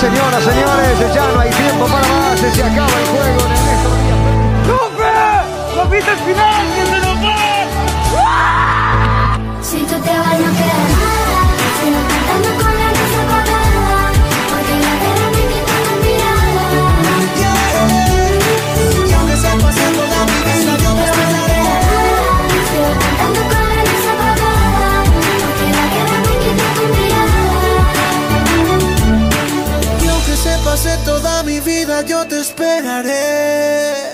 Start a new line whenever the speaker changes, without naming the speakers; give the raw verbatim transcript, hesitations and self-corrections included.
Señoras, señores, ya no hay tiempo para más, se acaba el juego en estos días. ¡Lupe! ¡La pista es final! ¡Que se nos va!
Si tú te vas no queda nada, sigo cantando con la luz apagada, porque la guerra me quita tu mirada.
Y aunque sea pasando la vida, yo te esperaré.
Sigo cantando con la luz apagada, porque la guerra me quita tu mirada.
Y aunque se pase toda mi vida, yo te esperaré.